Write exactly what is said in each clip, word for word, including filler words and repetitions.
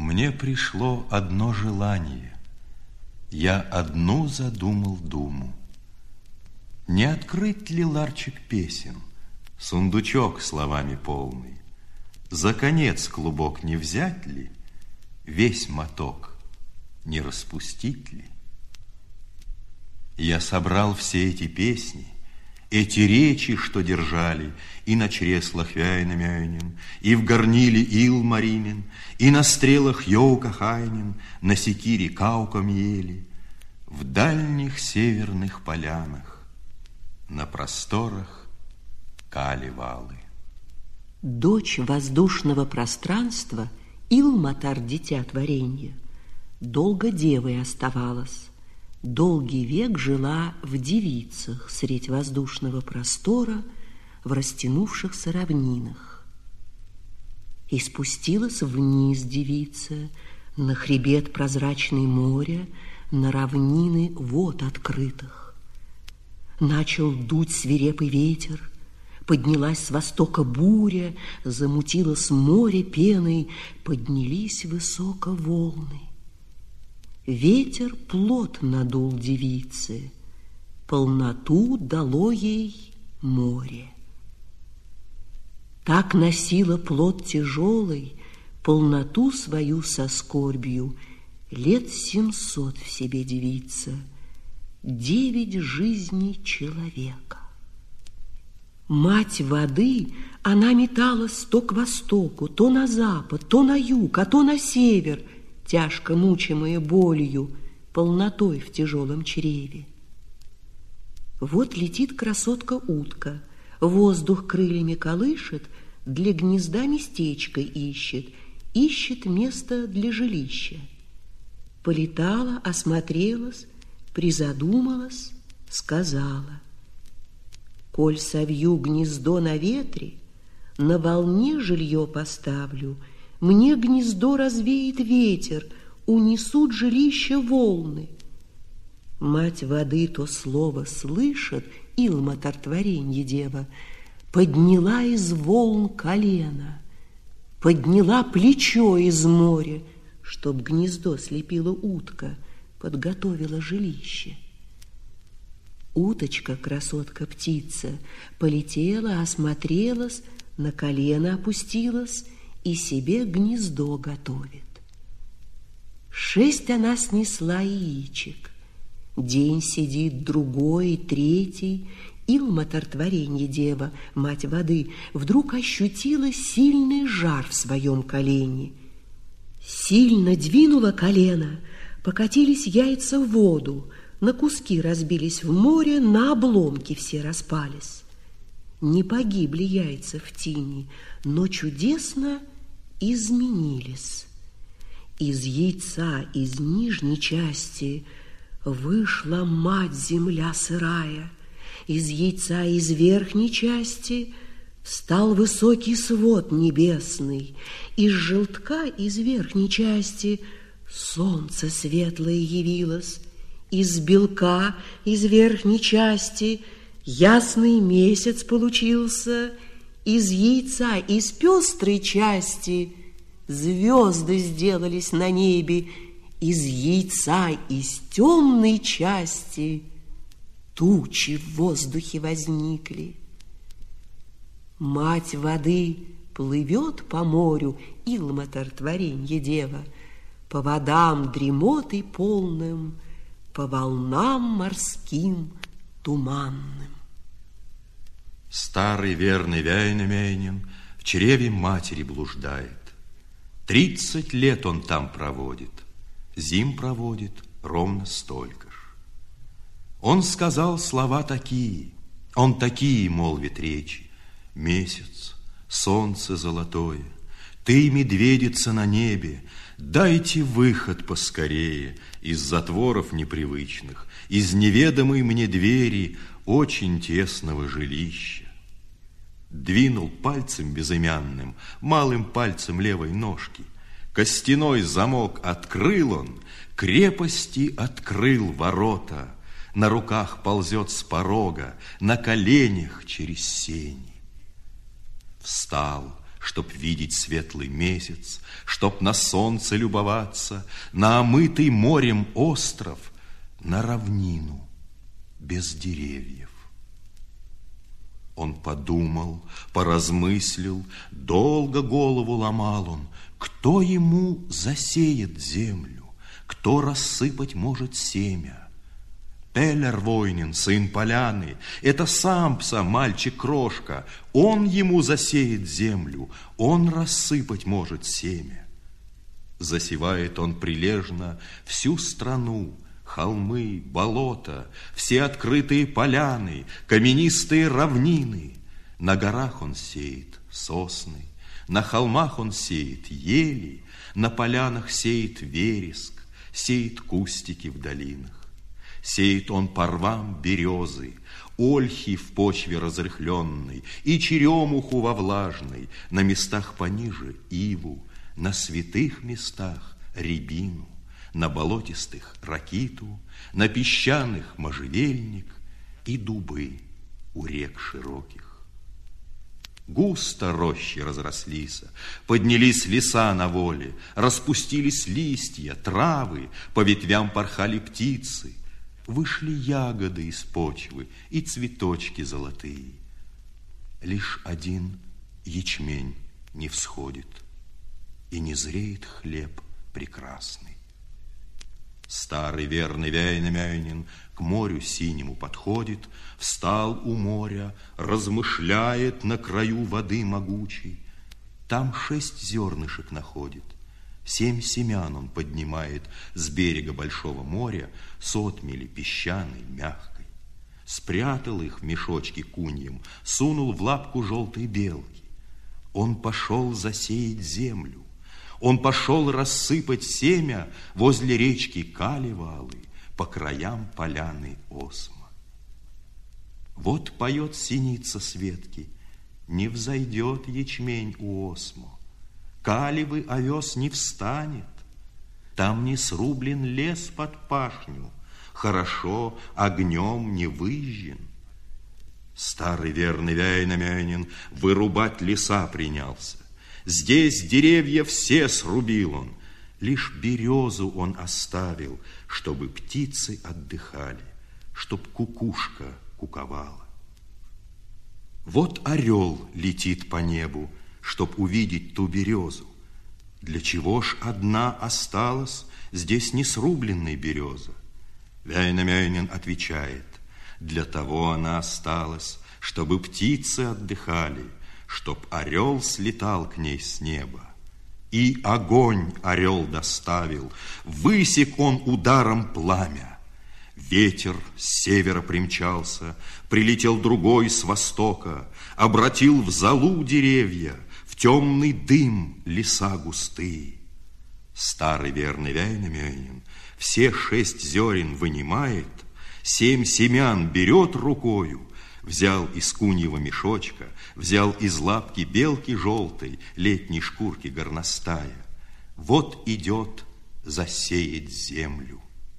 Мне пришло одно желание, я одну задумал думу. Не открыть ли ларчик песен, сундучок словами полный? За конец клубок не взять ли, весь моток не распустить ли? Я собрал все эти песни, эти речи, что держали и на чреслах Вяйнамяйнин, и в горниле Илмаринин, и на стрелах Йоукахайнин, на секире Кауком ели, в дальних северных полянах, на просторах Калевалы. Дочь воздушного пространства, Илматар, дитя творенья, долго девой оставалась. Долгий век жила в девицах средь воздушного простора, в растянувшихся равнинах. И спустилась вниз девица на хребет прозрачной моря, на равнины вод открытых. Начал дуть свирепый ветер, поднялась с востока буря, замутилось море пеной, поднялись высоко волны. Ветер плот надул девице, полноту дало ей море. Так носила плот тяжелый полноту свою со скорбью лет семьсот в себе девица, девять жизней человека. Мать воды, она металась то к востоку, то на запад, то на юг, а то на север, тяжко мучимая болью, полнотой в тяжелом чреве. Вот летит красотка-утка, воздух крыльями колышет, для гнезда местечко ищет, ищет место для жилища. Полетала, осмотрелась, призадумалась, сказала: коль совью гнездо на ветре, на волне жилье поставлю, мне гнездо развеет ветер, унесут жилище волны. Мать воды то слово слышит, Илматар, творенье дева, подняла из волн колено, подняла плечо из моря, чтоб гнездо слепила утка, подготовила жилище. Уточка, красотка-птица, полетела, осмотрелась, на колено опустилась и себе гнездо готовит. Шесть она снесла яичек. День сидит, другой, третий. Илматар, творенье дева, мать воды, вдруг ощутила сильный жар в своем колене. Сильно двинула колено, покатились яйца в воду, на куски разбились в море, на обломки все распались. Не погибли яйца в тине, но чудесно изменились. Из яйца, из нижней части вышла мать-земля сырая, из яйца, из верхней части встал высокий свод небесный, из желтка, из верхней части солнце светлое явилось, из белка, из верхней части ясный месяц получился, из яйца, из пестрой части звезды сделались на небе, из яйца, из темной части тучи в воздухе возникли. Мать воды плывет по морю, Илматар, творенье дева, по водам дремотой полным, по волнам морским туманным. Старый верный Вяйнамяйнин в чреве матери блуждает. Тридцать лет он там проводит, зим проводит ровно столько ж. Он сказал слова такие, он такие молвит речи: месяц, солнце золотое, ты, медведица на небе, дайте выход поскорее из затворов непривычных, из неведомой мне двери очень тесного жилища. Двинул пальцем безымянным, малым пальцем левой ножки. Костяной замок открыл он, крепости открыл ворота. На руках ползет с порога, на коленях через сени. Встал, Чтоб видеть светлый месяц, чтоб на солнце любоваться, на омытый морем остров, на равнину без деревьев. Он подумал, поразмыслил, долго голову ломал он, кто ему засеет землю, кто рассыпать может семя. Пеллервойнин, сын Поляны, это Сампса, мальчик-крошка, он ему засеет землю, он рассыпать может семя. Засевает он прилежно всю страну, холмы, болота, все открытые поляны, каменистые равнины. На горах он сеет сосны, на холмах он сеет ели, на полянах сеет вереск, сеет кустики в долинах. Сеет он по рвам березы, ольхи в почве разрыхленной и черемуху во влажной, на местах пониже иву, на святых местах рябину, на болотистых ракиту, на песчаных можжевельник и дубы у рек широких. Густо рощи разрослись, поднялись леса на воле, распустились листья, травы, по ветвям порхали птицы. Вышли ягоды из почвы и цветочки золотые. Лишь один ячмень не всходит, и не зреет хлеб прекрасный. Старый верный Вяйнамёйнин к морю синему подходит, встал у моря, размышляет на краю воды могучей. Там шесть зернышек находит. Семь семян он поднимает с берега большого моря, с отмели песчаной, мягкой. Спрятал их в мешочке куньем, сунул в лапку желтой белки. Он пошел засеять землю. Он пошел рассыпать семя возле речки Калевалы, по краям поляны Осма. Вот поет синица с ветки, не взойдет ячмень у Осмо. Калевы овес не встанет, там не срублен лес под пашню, хорошо огнем не выжжен. Старый верный Вяйнамёйнин вырубать леса принялся. Здесь деревья все срубил он, лишь березу он оставил, чтобы птицы отдыхали, чтоб кукушка куковала. Вот орел летит по небу, чтоб увидеть ту березу. Для чего ж одна осталась здесь несрубленной береза? Вяйнамёйнин отвечает: для того она осталась, чтобы птицы отдыхали, чтоб орел слетал к ней с неба. И огонь орел доставил, высек он ударом пламя. Ветер с севера примчался, прилетел другой с востока, обратил в золу деревья, в темный дым леса густые. Старый верный Вяйнамёйнин все шесть зерен вынимает, семь семян берет рукою, взял из куньего мешочка, взял из лапки белки желтой, летней шкурки горностая. Вот идет засеять землю.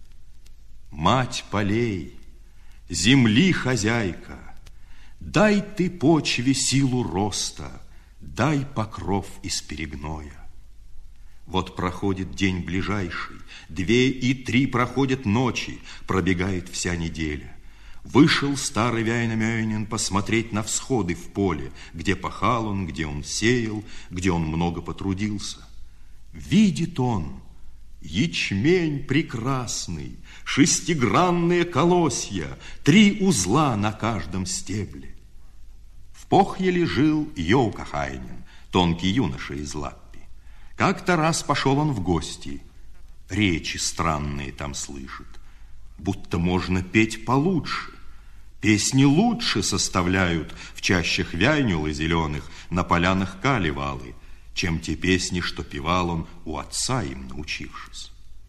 Мать полей, земли хозяйка, дай ты почве силу роста, дай покров из перегноя. Вот проходит день ближайший, две и три проходят ночи, пробегает вся неделя. Вышел старый Вяйнамёйнин посмотреть на всходы в поле, где пахал он, где он сеял, где он много потрудился. Видит он ячмень прекрасный, шестигранные колосья, три узла на каждом стебле. В Похьеле жил Йоукахайнин, тонкий юноша из Лаппи. Как-то раз пошел он в гости. Речи странные там слышит, будто можно петь получше. Песни лучше составляют в чащах вяйнюлы зеленых, на полянах Калевалы, чем те песни, что певал он у отца им научившись.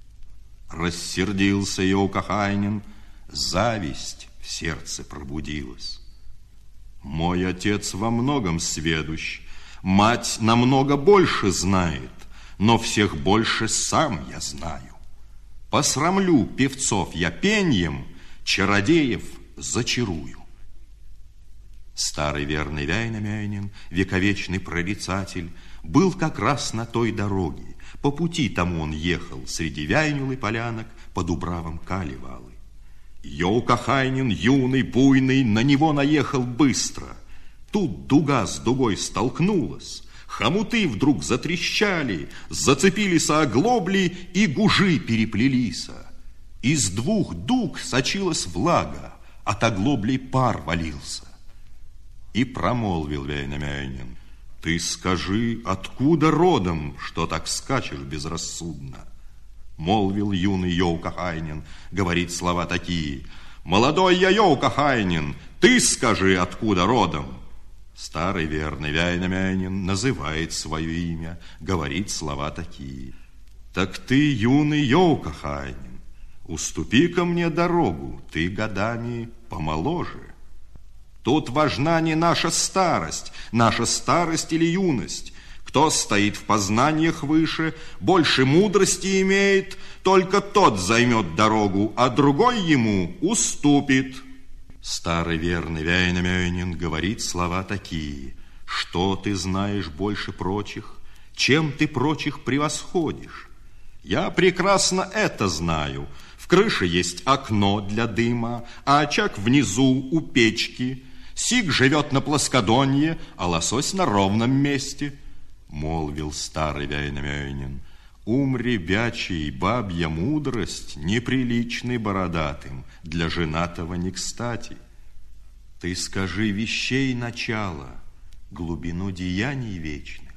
Рассердился Йоукахайнин, зависть в сердце пробудилась. Мой отец во многом сведущ, мать намного больше знает, но всех больше сам я знаю. Посрамлю певцов я пеньем, чародеев зачарую. Старый верный Вяйнамянин, вековечный прорицатель, был как раз на той дороге. По пути тому он ехал среди вяйнюл и полянок по дубравам Калевалы. Йоукахайнин, юный, буйный, на него наехал быстро. Тут дуга с дугой столкнулась, хомуты вдруг затрещали, зацепились оглобли и гужи переплелись. Из двух дуг сочилась влага, от оглоблей пар валился. И промолвил Вяйнамянин: ты скажи, откуда родом, что так скачешь безрассудно? Молвил юный Йоукахайнин, говорит слова такие: молодой я Йоукахайнин, ты скажи, откуда родом? Старый верный Вяйнамянин называет свое имя, говорит слова такие: так ты, юный Йоукахайнин, уступи-ка мне дорогу, ты годами помоложе. Тут важна не наша старость, наша старость или юность. Кто стоит в познаниях выше, больше мудрости имеет, только тот займет дорогу, а другой ему уступит. Старый верный Вяйнамянин говорит слова такие: что ты знаешь больше прочих, чем ты прочих превосходишь? Я прекрасно это знаю. В крыше есть окно для дыма, а очаг внизу у печки. Сик живет на плоскодонье, а лосось на ровном месте. Молвил старый Вяйнамянин: ум ребячий, бабья мудрость, неприличный бородатым, для женатого не кстати. Ты скажи вещей начало, глубину деяний вечных.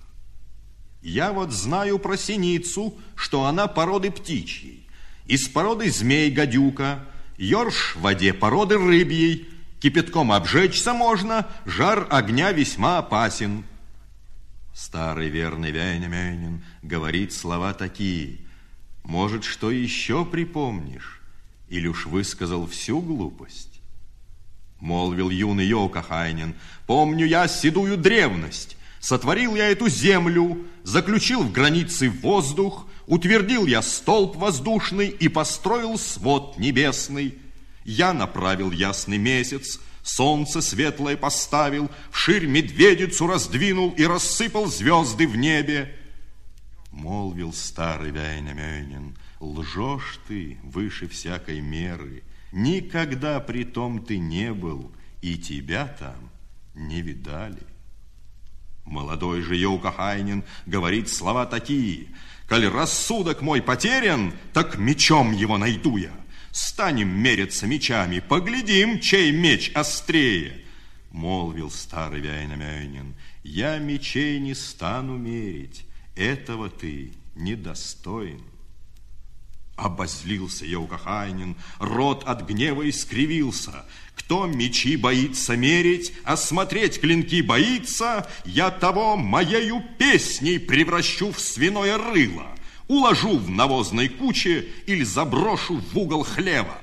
Я вот знаю про синицу, что она породы птичьей, из породы змей-гадюка, ёрш в воде породы рыбьей. Кипятком обжечься можно, жар огня весьма опасен. Старый верный Вяйнамянин говорит слова такие: может, что еще припомнишь, или уж высказал всю глупость? Молвил юный Йоукахайнин: помню я седую древность, сотворил я эту землю, заключил в границы воздух, утвердил я столб воздушный и построил свод небесный. Я направил ясный месяц, солнце светлое поставил, вширь медведицу раздвинул и рассыпал звезды в небе. Молвил старый Вяйнамянин: лжешь ты выше всякой меры, никогда при том ты не был, и тебя там не видали. Молодой же Йоукахайнин говорит слова такие: коль рассудок мой потерян, так мечом его найду я. Станем мериться мечами, поглядим, чей меч острее. Молвил старый Вяйнамянин: я мечей не стану мерить, этого ты недостоин. Обозлился Йоукахайнин, рот от гнева искривился. Кто мечи боится мерить, а смотреть клинки боится, я того моею песней превращу в свиное рыло, уложу в навозной куче или заброшу в угол хлева.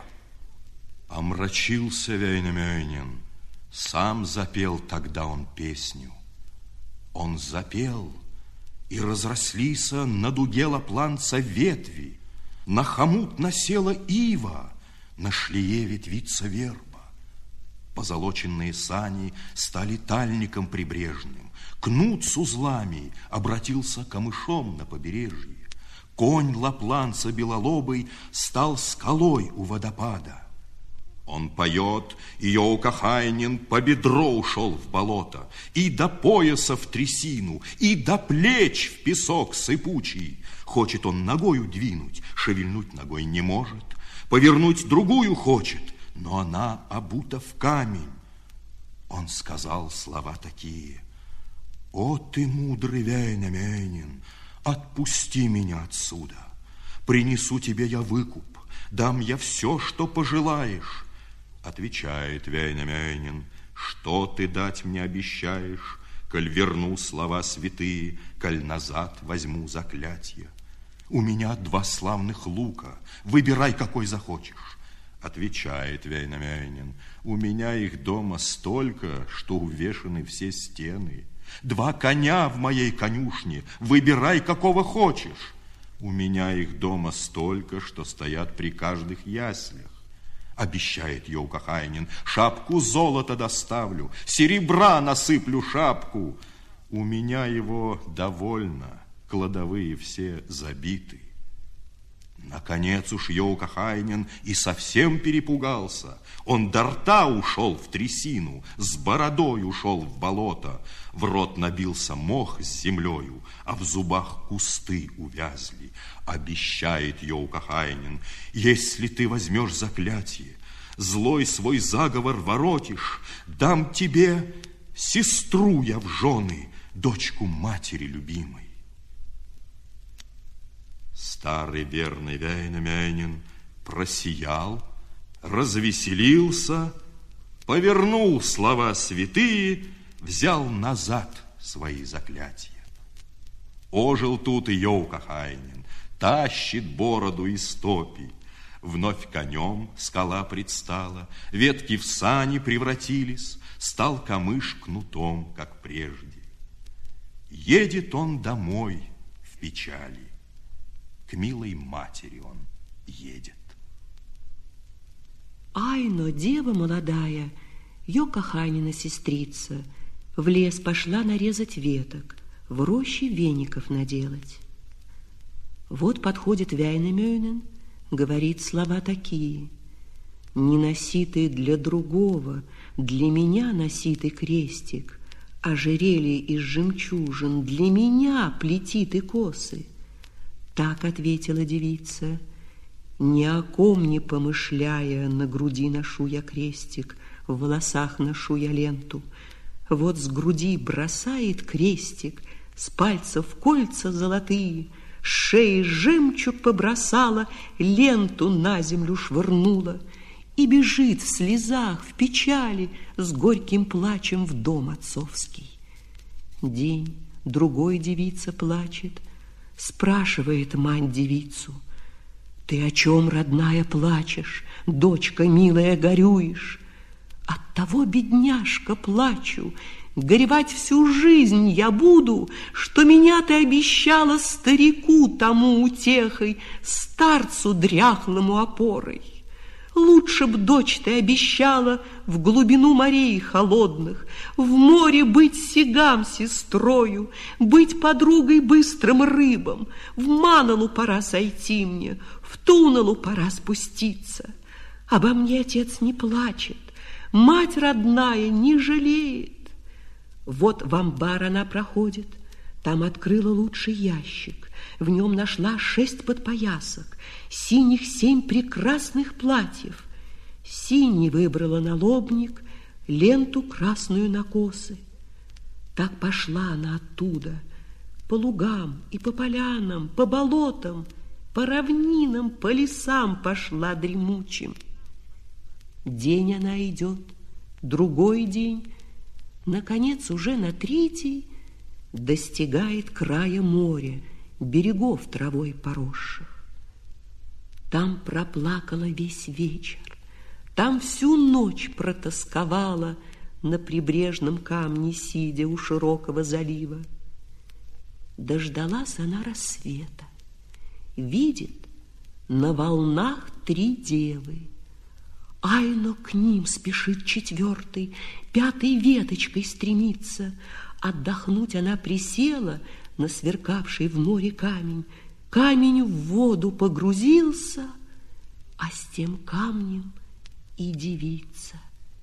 Омрачился Вяйнамянин, сам запел тогда он песню. Он запел, и разрослися на дуге лапланца ветви, на хомут насела ива, на шлее ветвится верба. Позолоченные сани стали тальником прибрежным, кнут с узлами обратился камышом на побережье. Конь лапланца белолобый стал скалой у водопада. Он поет, и Йоукахайнин по бедро ушел в болото, и до пояса в трясину, и до плеч в песок сыпучий. Хочет он ногою двинуть, шевельнуть ногой не может, повернуть другую хочет, но она обута в камень. Он сказал слова такие: о, ты мудрый Вяйнамянин, отпусти меня отсюда. Принесу тебе я выкуп, дам я все, что пожелаешь. Отвечает Вяйнамянин: что ты дать мне обещаешь, коль верну слова святые, коль назад возьму заклятье? У меня два славных лука, выбирай, какой захочешь. Отвечает Вяйнамянин: у меня их дома столько, что увешаны все стены. Два коня в моей конюшне, выбирай, какого хочешь. У меня их дома столько, что стоят при каждых яслях. обещает Йокахайнин. Шапку золота доставлю, серебра насыплю шапку. У меня его довольно, кладовые все забиты. Наконец уж Йокахайнин и совсем перепугался. Он до рта ушел в трясину, с бородой ушел в болото. В рот набился мох с землею, а в зубах кусты увязли. Обещает Йокахайнин: если ты возьмешь заклятие, злой свой заговор воротишь, дам тебе сестру я в жены, дочку матери любимой. Старый верный Вяйнамянин просиял, развеселился, повернул слова святые, взял назад свои заклятия. Ожил тут и Йокахайнин, тащит бороду из топи. Вновь конем скала предстала, ветки в сани превратились, стал камыш кнутом, как прежде. Едет он домой в печали. К милой матери он едет. Айно, дева молодая, Йокахайнина сестрица, в лес пошла нарезать веток, в роще веников наделать. Вот подходит Вяйнамёйнен, говорит слова такие: не носи ты для другого, для меня носи ты крестик, ожерелье из жемчужин, для меня плети ты косы. Так ответила девица: ни о ком не помышляя, на груди ношу я крестик, в волосах ношу я ленту. Вот с груди бросает крестик, с пальцев кольца золотые, с шеи жемчуг побросала, ленту на землю швырнула и бежит в слезах, в печали, с горьким плачем в дом отцовский. День, другой девица плачет, спрашивает мать девицу: ты о чем, родная, плачешь, дочка милая, горюешь? От того, бедняжка, плачу, горевать всю жизнь я буду, что меня ты обещала старику тому утехой, старцу дряхлому опорой. Лучше б, дочь, ты обещала в глубину морей холодных, в море быть сигам сестрою, быть подругой быстрым рыбам. В Маналу пора сойти мне, в Туналу пора спуститься. Обо мне отец не плачет, мать родная не жалеет. Вот в амбар она проходит, там открыла лучший ящик, в нем нашла шесть подпоясок, синих семь прекрасных платьев. Синий выбрала налобник, ленту красную на косы. Так пошла она оттуда, по лугам и по полянам, по болотам, по равнинам, по лесам пошла дремучим. День она идет, другой день, наконец, уже на третий достигает края моря, берегов травой поросших. Там проплакала весь вечер, там всю ночь протосковала, на прибрежном камне сидя у широкого залива. Дождалась она рассвета, видит на волнах три девы. Айно к ним спешит четвертый, пятой веточкой стремится. Отдохнуть она присела на сверкавший в море камень. Камень в воду погрузился, а с тем камнем и девица.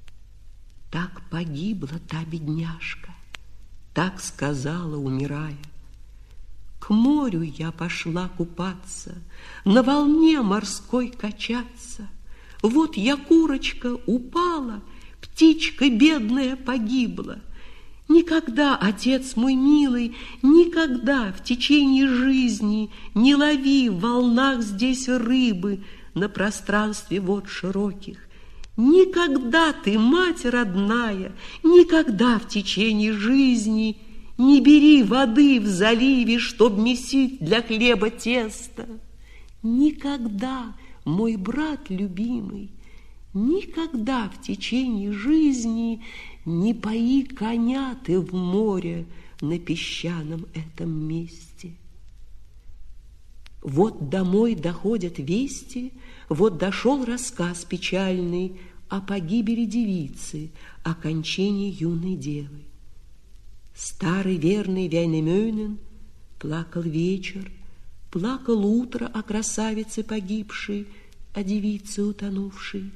Так погибла та бедняжка, так сказала, умирая. К морю я пошла купаться, на волне морской качаться. Вот я, курочка, упала, птичка бедная погибла. Никогда, отец мой милый, никогда в течение жизни не лови в волнах здесь рыбы на пространстве вод широких. Никогда ты, мать родная, никогда в течение жизни не бери воды в заливе, чтоб месить для хлеба тесто. Никогда, мой брат любимый, никогда в течение жизни не пои коня ты в море на песчаном этом месте. Вот домой доходят вести, вот дошел рассказ печальный о погибели девицы, о кончении юной девы. Старый верный Вяйнамёнен плакал вечер, плакал утро о красавице погибшей, о девице утонувшей.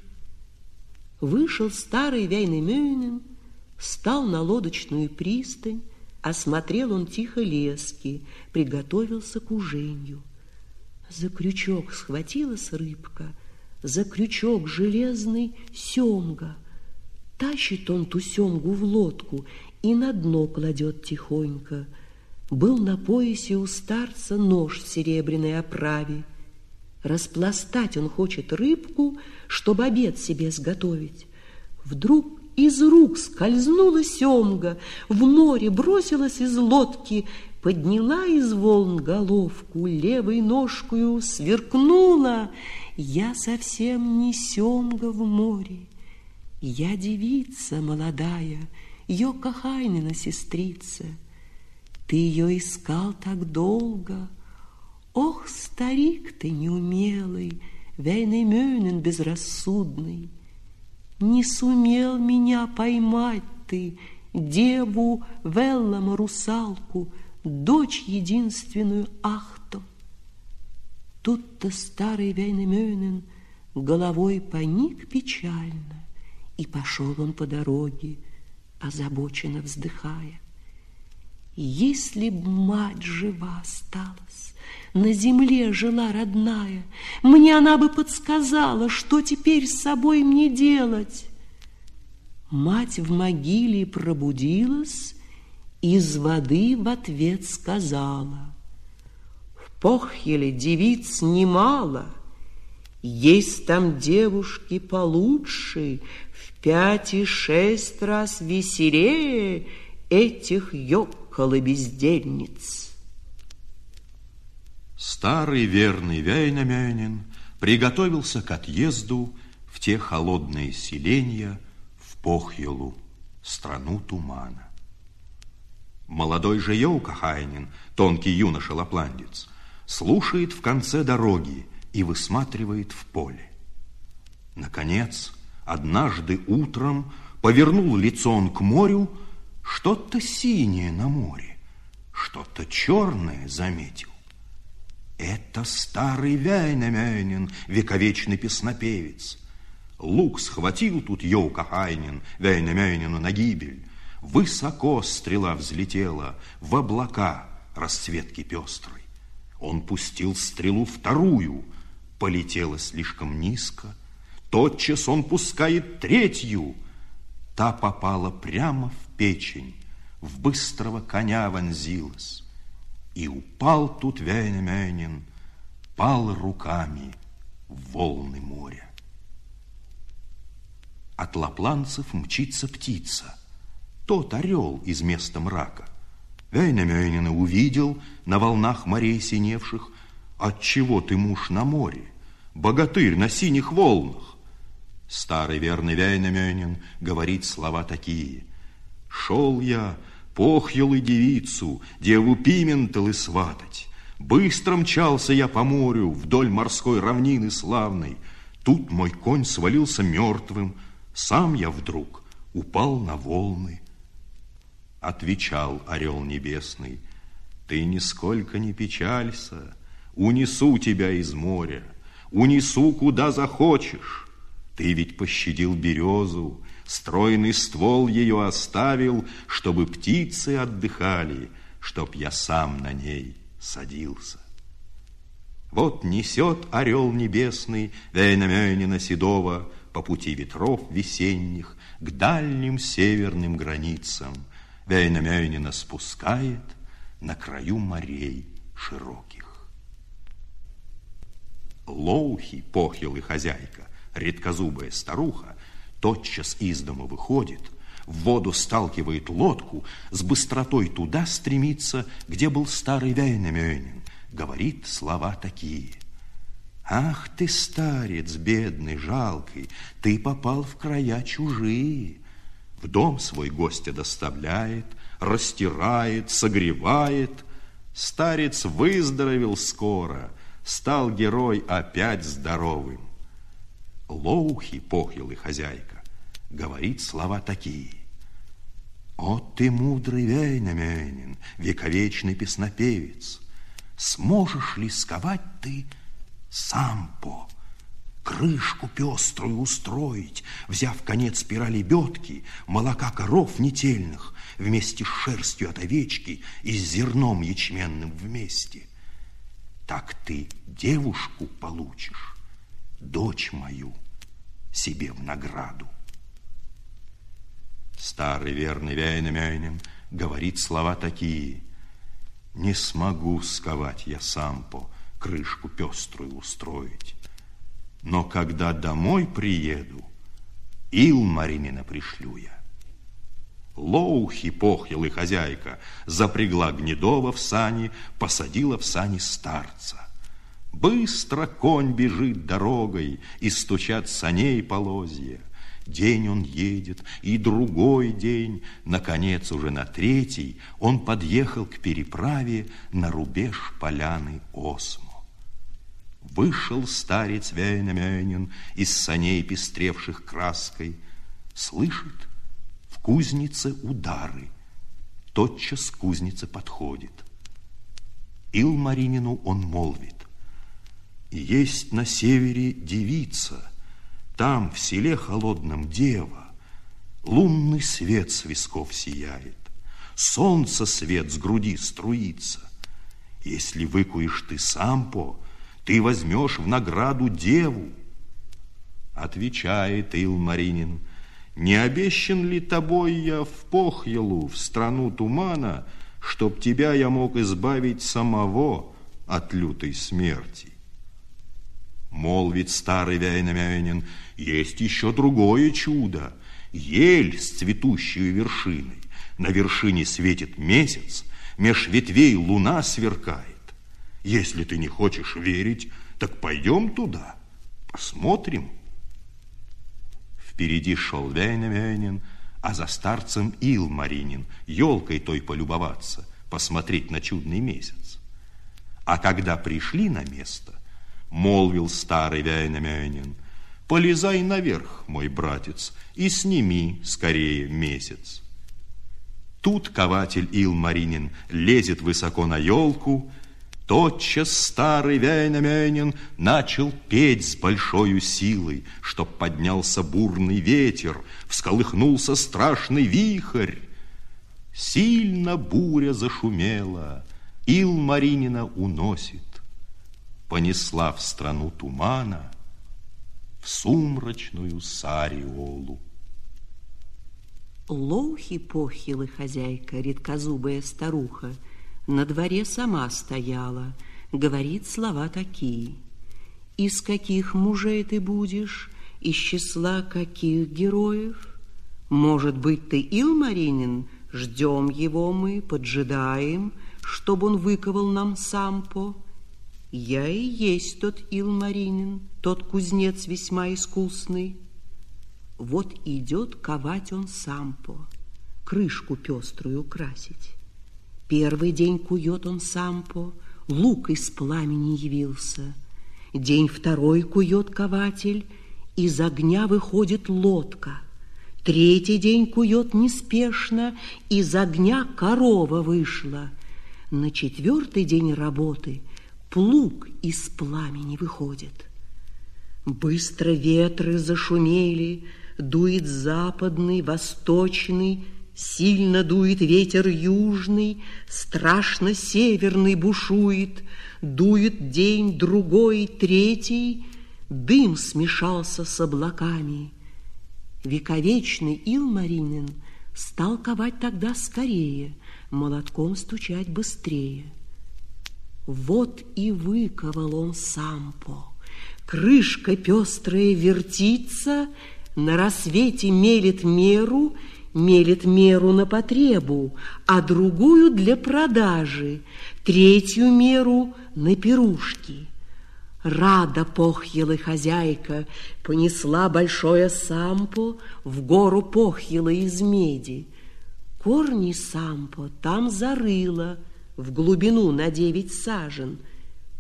Вышел старый Вяйнамёнен, встал на лодочную пристань, осмотрел он тихо лески, приготовился к уженью. За крючок схватилась рыбка, за крючок железный семга. Тащит он ту семгу в лодку и на дно кладет тихонько. Был на поясе у старца нож в серебряной оправе. Распластать он хочет рыбку, чтобы обед себе сготовить. Вдруг из рук скользнула семга, в море бросилась из лодки, подняла из волн головку, левой ножкою сверкнула. Я совсем не семга в море, я девица молодая, Йока Хайнена сестрица. Ты ее искал так долго, ох, старик ты неумелый, Вяйнамёнен безрассудный. Не сумел меня поймать ты, деву Веллама русалку, дочь единственную Ахто. Тут-то старый Вяйнамёнен головой поник печально, и пошел он по дороге, озабоченно вздыхая. Если б мать жива осталась, на земле жила родная, мне она бы подсказала, что теперь с собой мне делать. Мать в могиле пробудилась, из воды в ответ сказала: в Похьеле девиц немало, есть там девушки получше, в пять и шесть раз веселее этих ёкколо-бездельниц. Старый верный Вяйнамёнен приготовился к отъезду в те холодные селения в Похьелу, страну тумана. Молодой же Йока Хайнен, тонкий юноша-лапландец, слушает в конце дороги и высматривает в поле. Наконец, однажды утром повернул лицо он к морю, что-то синее на море, что-то черное заметил. Это старый Вяйнамёнен, вековечный песнопевец. Лук схватил тут Йока Хайнен Вяйнамёнену на гибель. Высоко стрела взлетела в облака расцветки пестрой. Он пустил стрелу вторую, полетела слишком низко. Тотчас он пускает третью. Та попала прямо в печень, в быстрого коня вонзилась. И упал тут Вяйнамёнен, пал руками в волны моря. От лапландцев мчится птица, тот орел из места мрака. Вяйнамёнена увидел на волнах морей синевших. Отчего ты, муж, на море, богатырь на синих волнах? Старый верный Вяйнамёнен говорит слова такие: шел я Похьелы девицу, деву Пименталы сватать. Быстро мчался я по морю вдоль морской равнины славной. Тут мой конь свалился мертвым, сам я вдруг упал на волны. Отвечал орел небесный: ты нисколько не печалься, унесу тебя из моря, унесу куда захочешь. Ты ведь пощадил березу, стройный ствол ее оставил, чтобы птицы отдыхали, чтоб я сам на ней садился. Вот несет орел небесный Вяйнамёнена седого по пути ветров весенних к дальним северным границам. Вяйнамёнена спускает на краю морей широких. Лоухи, Похьелы хозяйка, редкозубая старуха, тотчас из дома выходит, в воду сталкивает лодку, с быстротой туда стремится, где был старый Вяйнамёнен, говорит слова такие: ах ты, старец бедный, жалкий, ты попал в края чужие. В дом свой гостя доставляет, растирает, согревает. Старец выздоровел скоро, стал герой опять здоровым. Лоухи, похилый хозяйка, говорит слова такие: «О, ты мудрый Вейнамёнин, вековечный песнопевец, сможешь ли сковать ты сампо, крышку пеструю устроить, взяв конец пера лебедки, молока коров нетельных вместе с шерстью от овечки и с зерном ячменным вместе? Так ты девушку получишь, дочь мою, себе в награду». Старый верный Вейнамёнин говорит слова такие: «Не смогу сковать я сампо, крышку пеструю устроить, но когда домой приеду, Илмаринина пришлю я». Лоухи, похилый хозяйка, запрягла Гнедова в сани, посадила в сани старца. Быстро конь бежит дорогой, и стучат саней полозья. День он едет, и другой день, наконец, уже на третий, он подъехал к переправе на рубеж поляны Осмо. Вышел старец Вейнамёнин из саней, пестревших краской, слышит: в кузнице удары. Тотчас к кузнице подходит. Илмаринину он молвит: «Есть на севере девица, там, в селе холодном, дева. Лунный свет с висков сияет, солнце свет с груди струится. Если выкуешь ты сампо, ты возьмешь в награду деву». Отвечает Илмаринин: «Не обещан ли тобой я в Похьелу, в страну тумана, чтоб тебя я мог избавить самого от лютой смерти?» Молвит старый Вейнамёнин: «Есть еще другое чудо. Ель с цветущей вершиной. На вершине светит месяц, меж ветвей луна сверкает. Если ты не хочешь верить, так пойдем туда, посмотрим». Впереди шел Вейнамёнин, а за старцем Илмаринин, елкой той полюбоваться, посмотреть на чудный месяц. А когда пришли на место, молвил старый Вейнамёнин: «Полезай наверх, мой братец, и сними скорее месяц». Тут кователь Илмаринин лезет высоко на елку. Тотчас старый Вейнамёнин начал петь с большою силой, чтоб поднялся бурный ветер, всколыхнулся страшный вихрь. Сильно буря зашумела, Илмаринина уносит, понесла в страну тумана, в сумрачную Сариолу. Лоухи-похилый хозяйка, редкозубая старуха, на дворе сама стояла, говорит слова такие: «Из каких мужей ты будешь, из числа каких героев? Может быть, ты Илмаринин? Ждем его мы, поджидаем, чтоб он выковал нам сампо. Я и есть тот Илмаринин, тот кузнец весьма искусный». Вот идет ковать он сампо, крышку пеструю красить. Первый день кует он сампо, лук из пламени явился. День второй кует кователь, из огня выходит лодка. Третий день кует неспешно, из огня корова вышла. На четвертый день работы плуг из пламени выходит. Быстро ветры зашумели, дует западный, восточный, сильно дует ветер южный, страшно северный бушует, дует день, другой, третий, дым смешался с облаками. Вековечный Илмаринин стал ковать тогда скорее, молотком стучать быстрее. Вот и выковал он сампо. Крышка пестрая вертится, на рассвете мелет меру, мелет меру на потребу, а другую для продажи, третью меру на пирушки. Рада Похьелы хозяйка понесла большое сампо в гору Похьела из меди. Корни сампо там зарыла в глубину на девять сажен.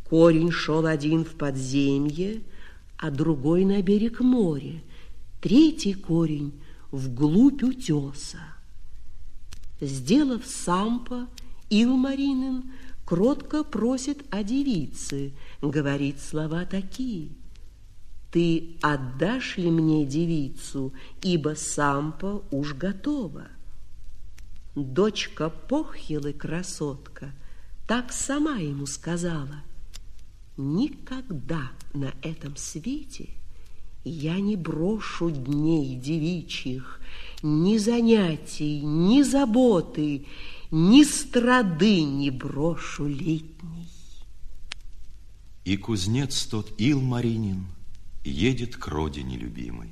Корень шел один в подземье, а другой на берег моря, третий корень вглубь утеса. Сделав сампо, Илмаринен кротко просит о девице, говорит слова такие: «Ты отдашь ли мне девицу, ибо сампо уж готова?» Дочка Похьелы, красотка, так сама ему сказала: «Никогда на этом свете я не брошу дней девичьих, ни занятий, ни заботы, ни страды не брошу летней». И кузнец тот Илмаринен едет к родине любимой.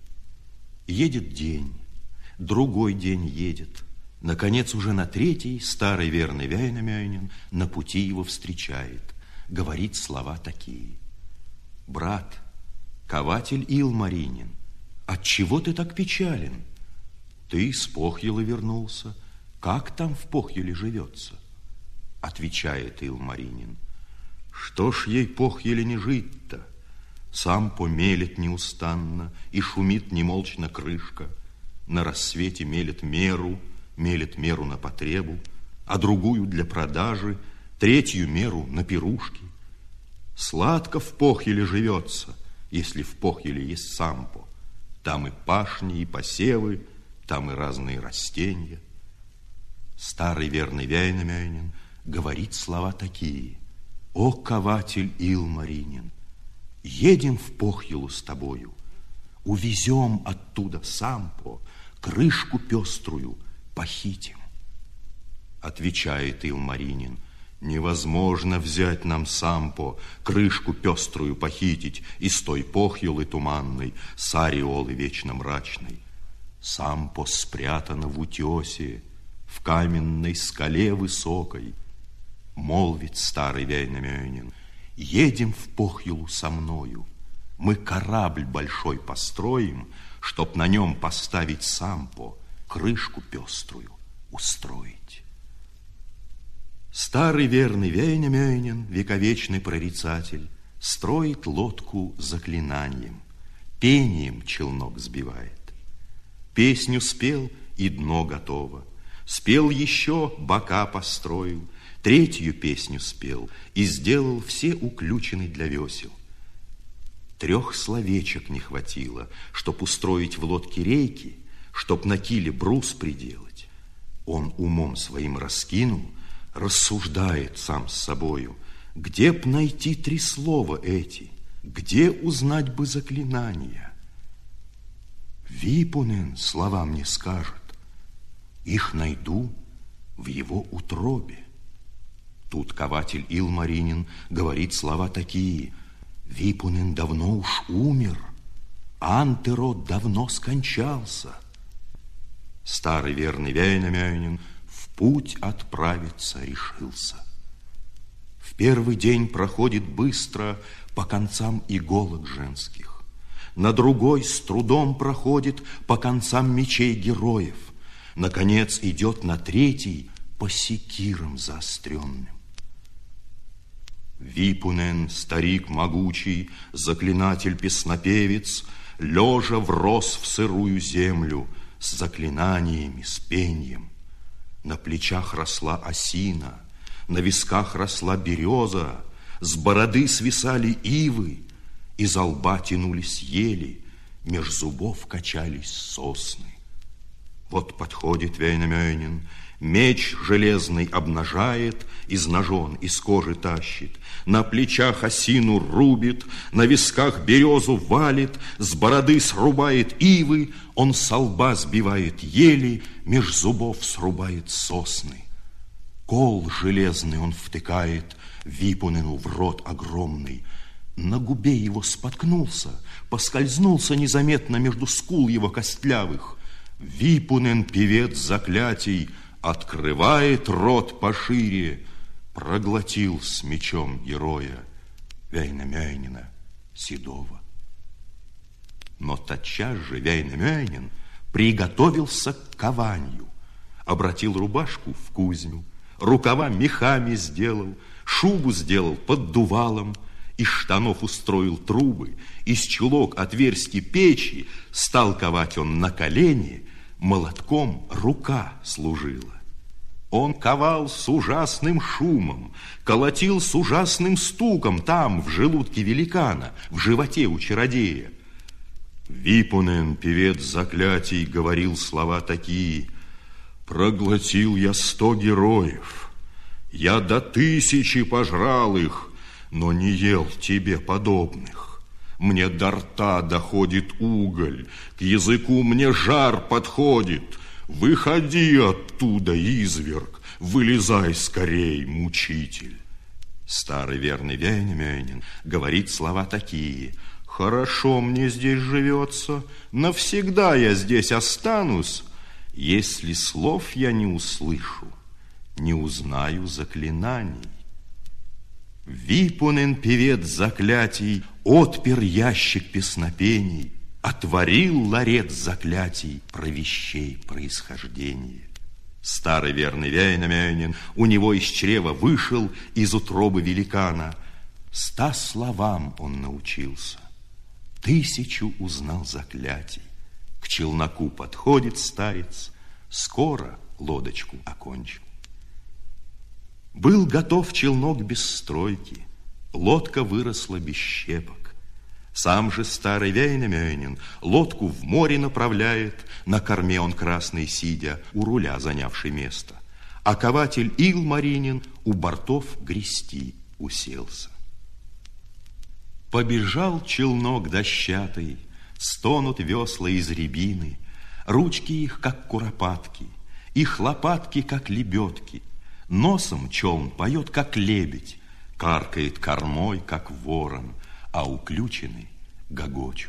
Едет день, другой день едет. Наконец, уже на третий старый верный Вяйнамёйнен на пути его встречает, говорит слова такие: «Брат, кователь Илмаринен, отчего ты так печален? Ты из Похьелы вернулся, как там в Похьеле живется?» Отвечает Илмаринен: «Что ж ей Похьеле не жить-то? Сампо мелет неустанно, и шумит немолчно крышка. На рассвете мелет меру, мелет меру на потребу, а другую для продажи, третью меру на пирушки. Сладко в Похьеле живется, если в Похьеле есть сампо. Там и пашни, и посевы, там и разные растения». Старый верный Вяйнамёйнен говорит слова такие: «О, кователь Илмаринен, едем в Похьелу с тобою, увезем оттуда сампо, крышку пеструю похитим». Отвечает Илмаринен: «Невозможно взять нам сампо, крышку пеструю похитить из той Похьелы туманной, с ареолы вечно мрачной. Сампо спрятано в утесе, в каменной скале высокой». Молвит старый Вяйнамёйнен: «Едем в Похьелу со мною, мы корабль большой построим, чтоб на нем поставить сампо, крышку пеструю устроить». Старый верный Вяйнамёйнен, вековечный прорицатель, строит лодку заклинанием, пением челнок сбивает. Песню спел, и дно готово. Спел еще, бока построил, третью песню спел и сделал все уключены для весел. Трех словечек не хватило, чтоб устроить в лодке рейки, чтоб на киле брус приделать. Он умом своим раскинул, рассуждает сам с собою: где б найти три слова эти, где узнать бы заклинания? Випунен слова мне скажет, их найду в его утробе. Тут кователь Илмаринен говорит слова такие: Випунен давно уж умер, Антерод давно скончался. Старый верный Вяйнамёйнен в путь отправиться решился. В первый день проходит быстро по концам иголок женских, на другой с трудом проходит по концам мечей героев, наконец идет на третий по секирам заостренным. Випунен, старик могучий, заклинатель-песнопевец, лежа врос в сырую землю с заклинаниями, с пеньем. На плечах росла осина, на висках росла береза, с бороды свисали ивы, изо лба тянулись ели, меж зубов качались сосны. Вот подходит Вяйнамёйнен, меч железный обнажает, из ножон, из кожи тащит, на плечах осину рубит, на висках березу валит, с бороды срубает ивы, он со лба сбивает ели, меж зубов срубает сосны. Кол железный он втыкает Випунену в рот огромный, на губе его споткнулся, поскользнулся незаметно между скул его костлявых. Випунен, певец заклятий, открывает рот пошире, проглотил с мечом героя Вяйнамёйнена седого. Но тотчас же Вяйнамёйнен приготовился к кованью, обратил рубашку в кузню, рукава мехами сделал, шубу сделал под дувалом, из штанов устроил трубы, из чулок отверстий печи стал ковать он на колени, молотком рука служила. Он ковал с ужасным шумом, колотил с ужасным стуком там, в желудке великана, в животе у чародея. Випунен, певец заклятий, говорил слова такие: «Проглотил я сто героев, я до тысячи пожрал их, но не ел тебе подобных. Мне до рта доходит уголь, к языку мне жар подходит. Выходи оттуда, изверг, вылезай скорей, мучитель». Старый верный Вяйнамёнин говорит слова такие: «Хорошо мне здесь живется, навсегда я здесь останусь, если слов я не услышу, не узнаю заклинаний». Випунен, певец заклятий, отпер ящик песнопений, отворил ларец заклятий про вещей происхождения. Старый верный Вяйнамёнин у него из чрева вышел, из утробы великана. Ста словам он научился, тысячу узнал заклятий. К челноку подходит старец, скоро лодочку окончил. Был готов челнок без стройки, лодка выросла без щепок. Сам же старый Вяйнамёнин лодку в море направляет, на корме он красный сидя, у руля занявший место. А кователь Илмаринин у бортов грести уселся. Побежал челнок дощатый, стонут весла из рябины, ручки их, как куропатки, их лопатки, как лебедки. Носом челн поет, как лебедь, каркает кормой, как ворон, а уключены гогочут.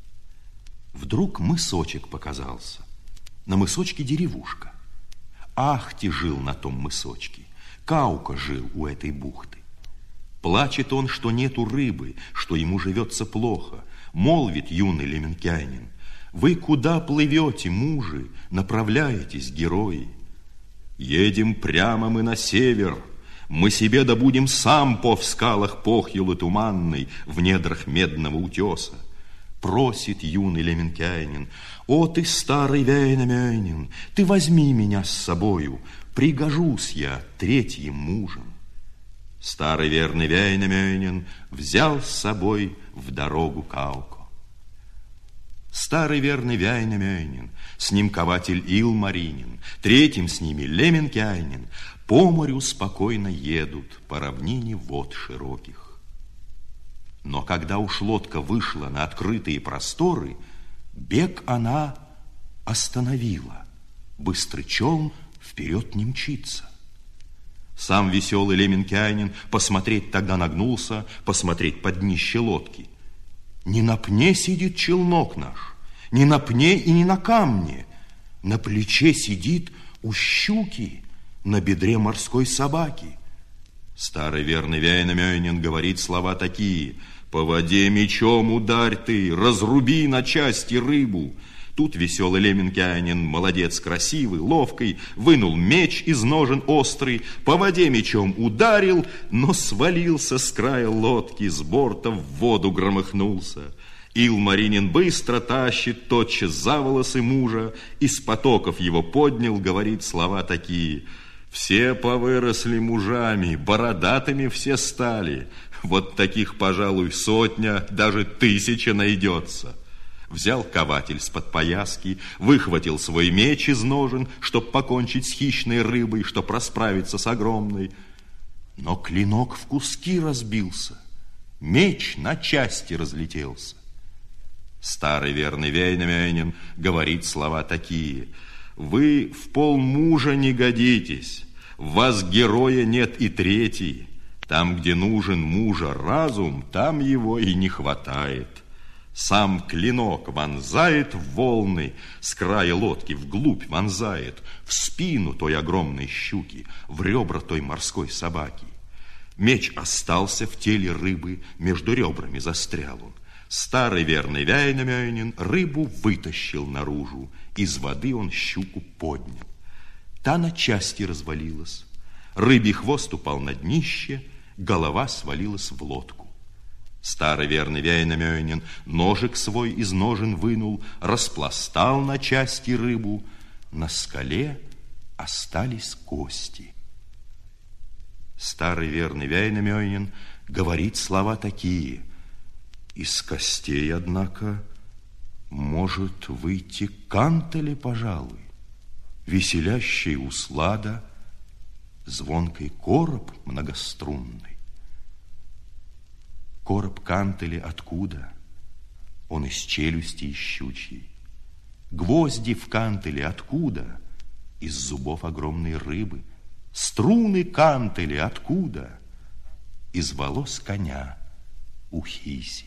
Вдруг мысочек показался. На мысочке деревушка. Ахти жил на том мысочке, Каука жил у этой бухты. Плачет он, что нету рыбы, что ему живется плохо. Молвит юный леменкянин: «Вы куда плывете, мужи, направляетесь, герои?» «Едем прямо мы на север, мы себе добудем сампо в скалах похьюлы туманной, в недрах медного утеса». Просит юный леменкянин: «О, ты старый Вяйнамёнин, ты возьми меня с собою, пригожусь я третьим мужем». Старый верный Вяйнамёнин взял с собой в дорогу Кауку. Старый верный Вяйнамёнин, с ним кователь Илмаринин, третьим с ними Леменкянин, по морю спокойно едут, по равнине вод широких. Но когда уж лодка вышла на открытые просторы, бег она остановила, быстрый челн вперед не мчится. Сам веселый Леменкянин посмотреть тогда нагнулся, посмотреть под днище лодки. Не на пне сидит челнок наш, не на пне и не на камне. На плече сидит у щуки, на бедре морской собаки. Старый верный Вяйнамёнин говорит слова такие: «По воде мечом ударь ты, разруби на части рыбу». Тут веселый Леменкянин, молодец красивый, ловкий, вынул меч из ножен острый, по воде мечом ударил, но свалился с края лодки, с борта в воду громыхнулся. Илмаринин быстро тащит тотчас за волосы мужа, из потоков его поднял, говорит слова такие: «Все повыросли мужами, бородатыми все стали, вот таких, пожалуй, сотня, даже тысяча найдется». Взял кователь с подпояски, выхватил свой меч из ножен, чтоб покончить с хищной рыбой, чтоб расправиться с огромной. Но клинок в куски разбился, меч на части разлетелся. Старый верный Вяйнамёнин говорит слова такие: «Вы в полмужа не годитесь, в вас героя нет и третий. Там, где нужен мужа разум, там его и не хватает». Сам клинок вонзает в волны, с края лодки вглубь вонзает, в спину той огромной щуки, в ребра той морской собаки. Меч остался в теле рыбы, между ребрами застрял он. Старый верный Вяйнамёнин рыбу вытащил наружу, из воды он щуку поднял. Та на части развалилась. Рыбий хвост упал на днище, голова свалилась в лодку. Старый верный Вяйнамёнин ножик свой из ножен вынул, распластал на части рыбу. На скале остались кости. Старый верный Вяйнамёнин говорит слова такие: из костей, однако, может выйти кантели, пожалуй, веселящий услада, звонкий короб многострунный. Короб кантели откуда? Он из челюсти щучьей. Гвозди в кантеле откуда? Из зубов огромной рыбы. Струны кантели откуда? Из волос коня у Хиси.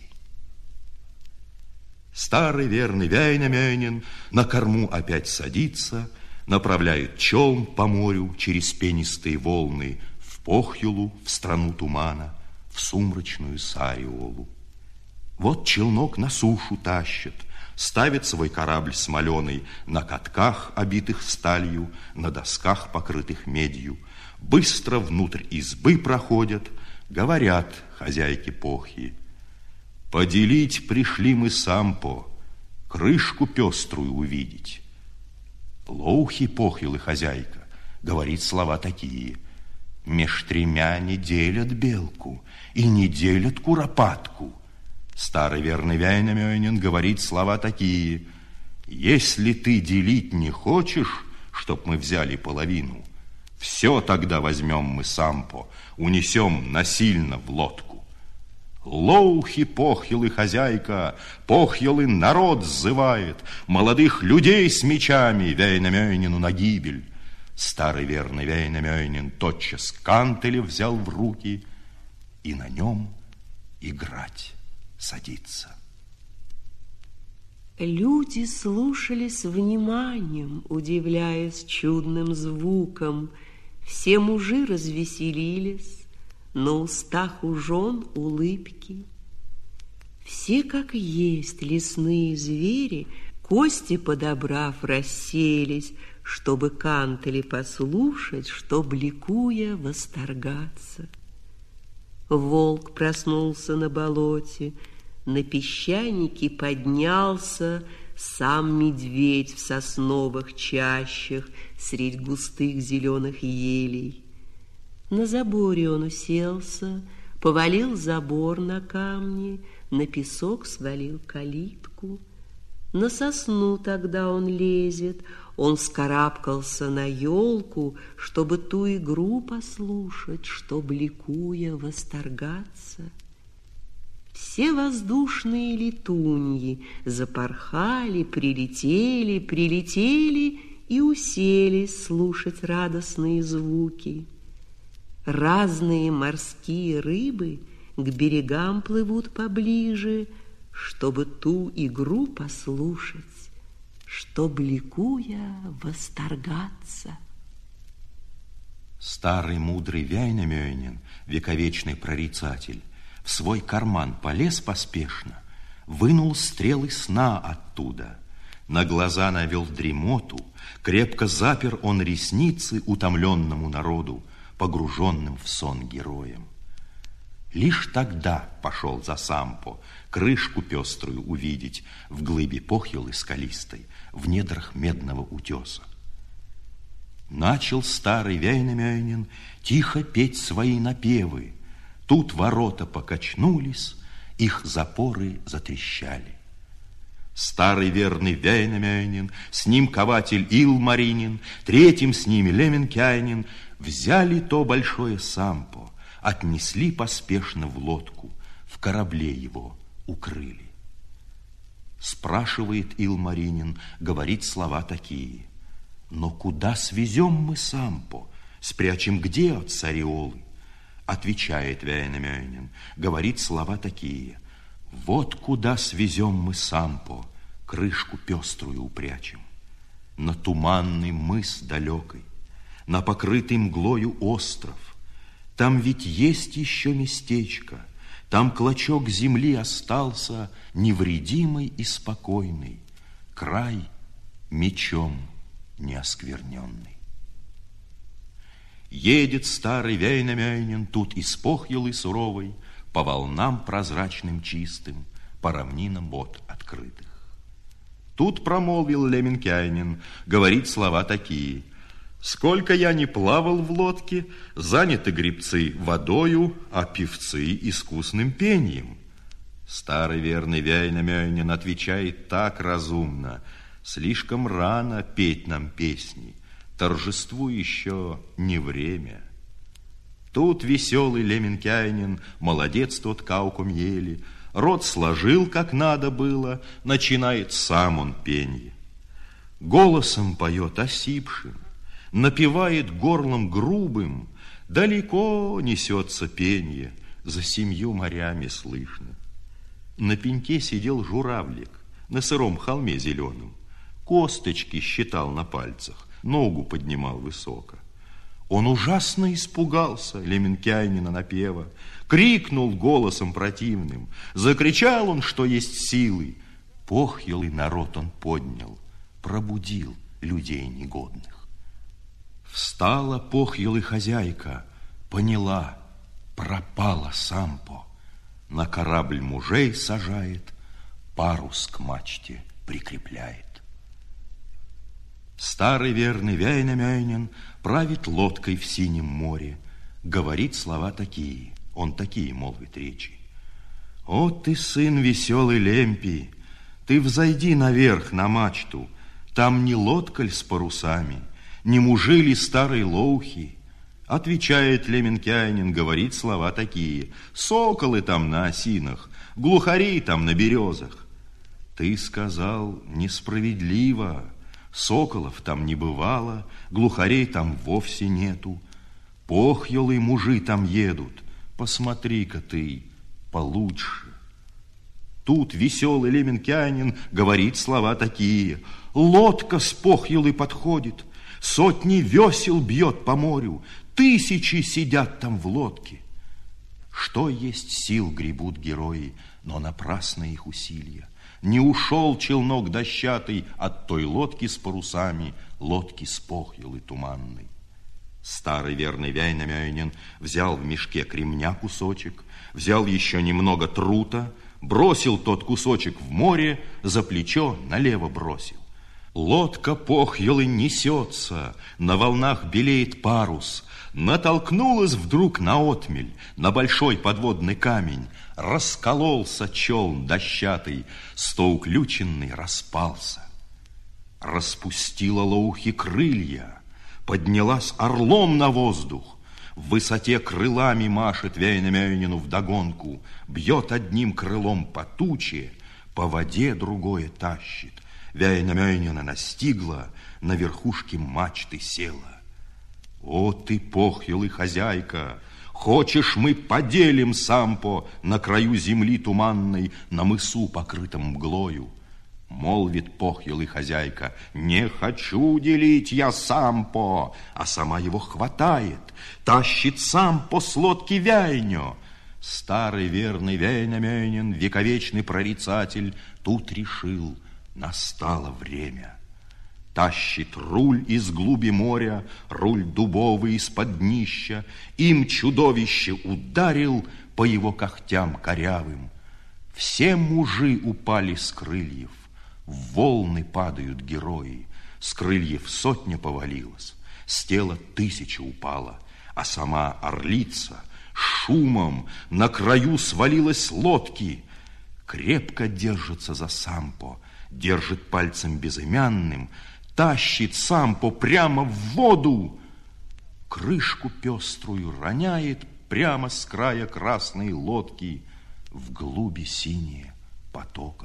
Старый верный Вяйнамёнин на корму опять садится, направляет челн по морю через пенистые волны в Похьюлу, в страну тумана, в сумрачную Сариолу. Вот челнок на сушу тащит, ставит свой корабль смоленый на катках, обитых сталью, на досках, покрытых медью. Быстро внутрь избы проходят, говорят хозяйки Похьи: поделить пришли мы сампо, крышку пеструю увидеть. Лоухи Похьюлы хозяйка говорит слова такие: меж тремя не делят белку и не делят куропатку. Старый верный Вяйнамёнин говорит слова такие: если ты делить не хочешь, чтоб мы взяли половину, все тогда возьмем мы сампо, унесем насильно в лодку. Лоухи Похьюлы хозяйка, Похьюлы народ сзывает, молодых людей с мечами Вяйнамёнину на гибель. Старый верный Вяйнамёнин тотчас кантели взял в руки и на нем играть садится. Люди слушали с вниманием, удивляясь чудным звуком. Все мужи развеселились, на устах у жен улыбки. Все, как есть, лесные звери, кости подобрав, расселись, чтобы кантели послушать, чтоб, ликуя, восторгаться. Волк проснулся на болоте, на песчанике поднялся сам медведь в сосновых чащах средь густых зеленых елей. На заборе он уселся, повалил забор на камни, на песок свалил калитку. На сосну тогда он лезет, он вскарабкался на елку, чтобы ту игру послушать, чтоб, ликуя, восторгаться. Все воздушные летуньи запорхали, прилетели, прилетели и уселись слушать радостные звуки. Разные морские рыбы к берегам плывут поближе, чтобы ту игру послушать, чтоб, ликуя, восторгаться. Старый мудрый Вяйнамёнин, вековечный прорицатель, в свой карман полез поспешно, вынул стрелы сна оттуда, на глаза навел дремоту, крепко запер он ресницы утомленному народу, погруженным в сон героям. Лишь тогда пошел за сампо, крышку пеструю увидеть в глыбе Похьюлы скалистой, в недрах медного утеса. Начал старый Вяйнамёнин тихо петь свои напевы. Тут ворота покачнулись, их запоры затрещали. Старый верный Вяйнамёнин, с ним кователь Илмаринин, третьим с ними Леменкяйнин взяли то большое сампо, отнесли поспешно в лодку, в корабле его укрыли. Спрашивает Илмаринин, говорит слова такие: но куда свезем мы сампо, спрячем где от Сариолы? Отвечает Вяйнамёнин, говорит слова такие: вот куда свезем мы сампо, крышку пеструю упрячем. На туманный мыс далекой, на покрытый мглою остров. Там ведь есть еще местечко, там клочок земли остался, невредимый и спокойный, край мечом не оскверненный. Едет старый Вейнамёйнен, тут из похьелы суровой, по волнам прозрачным чистым, по равнинам вод открытых. Тут промолвил Леменкайнин, говорит слова такие: «Сколько я не плавал в лодке, заняты гребцы водою, а певцы искусным пением». Старый верный Вейнамёйнен отвечает так разумно: «Слишком рано петь нам песни, торжеству еще не время». Тут веселый Леменкайнин, молодец тот Каукум ели, рот сложил, как надо было, начинает сам он пенье. Голосом поет осипшим, напевает горлом грубым, далеко несется пенье, за семью морями слышно. На пеньке сидел журавлик, на сыром холме зеленом, косточки считал на пальцах, ногу поднимал высоко. Он ужасно испугался Леменкайнина напева, крикнул голосом противным, закричал он, что есть силы. Похьелый народ он поднял, пробудил людей негодных. Встала похьелый хозяйка, поняла, пропала Сампо. На корабль мужей сажает, парус к мачте прикрепляет. Старый верный Вейнамёйнен правит лодкой в синем море, говорит слова такие, он такие молвит речи: «О, ты, сын веселый Лемпий, ты взойди наверх на мачту, там не лодка ль с парусами, не мужи ли старой лоухи?» Отвечает Леменкайнин, говорит слова такие: «Соколы там на осинах, глухари там на березах». Ты сказал несправедливо, соколов там не бывало, глухарей там вовсе нету. Похьелы мужи там едут, посмотри-ка ты получше. Тут веселый Леменкайнин говорит слова такие: «Лодка с похьелы подходит, сотни весел бьет по морю, тысячи сидят там в лодке». Что есть сил гребут герои, но напрасно их усилия. Не ушел челнок дощатый от той лодки с парусами, лодки с похьелы туманной. Старый верный Вейнамёйнен взял в мешке кремня кусочек, взял еще немного трута, бросил тот кусочек в море, за плечо налево бросил. Лодка похьелы несется, на волнах белеет парус, натолкнулась вдруг на отмель, на большой подводный камень, раскололся челн дощатый, стоуключенный распался. Распустила лоухи крылья, поднялась орлом на воздух, в высоте крылами машет Вейнамёйнину вдогонку, бьет одним крылом по туче, по воде другое тащит. Вейнамёйнина настигла, на верхушке мачты села. О, ты, похьелый хозяйка, хочешь, мы поделим Сампо на краю земли туманной, на мысу, покрытом мглою? Молвит похьелый хозяйка: не хочу делить я Сампо, а сама его хватает, тащит Сампо с лодки Вяйнё. Старый верный Вейнамёйнен, вековечный прорицатель, тут решил: настало время. Тащит руль из глуби моря, руль дубовый из-под днища, им чудовище ударил по его когтям корявым. Все мужи упали с крыльев, в волны падают герои, с крыльев сотня повалилась, с тела тысяча упала, а сама орлица шумом на краю свалилась с лодки. Крепко держится за Сампо, держит пальцем безымянным, тащит Сампо прямо в воду. Крышку пеструю роняет прямо с края красной лодки в глуби синие потоков.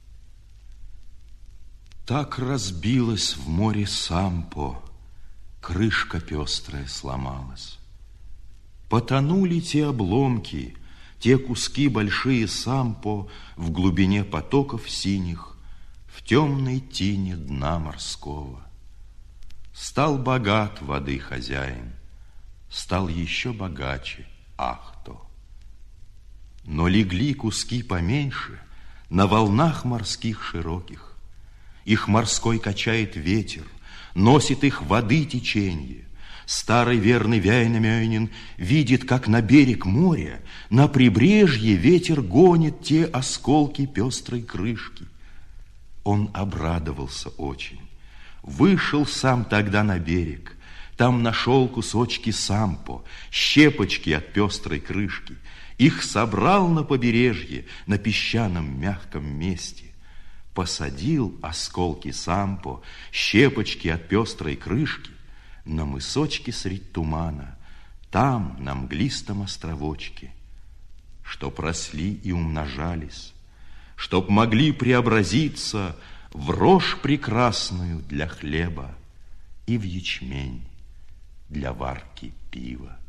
Так разбилась в море Сампо, крышка пестрая сломалась. Потонули те обломки, те куски большие Сампо в глубине потоков синих, в темной тине дна морского. Стал богат воды хозяин, стал еще богаче Ахто. Но легли куски поменьше на волнах морских широких. Их морской качает ветер, носит их воды теченье. Старый верный Вяйнамёйнин видит, как на берег моря, на прибрежье ветер гонит те осколки пестрой крышки. Он обрадовался очень. Вышел сам тогда на берег. Там нашел кусочки сампо, щепочки от пестрой крышки. Их собрал на побережье, на песчаном мягком месте. Посадил осколки сампо, щепочки от пестрой крышки на мысочке средь тумана, там, на мглистом островочке, чтоб росли и умножались, чтоб могли преобразиться в рожь прекрасную для хлеба и в ячмень для варки пива.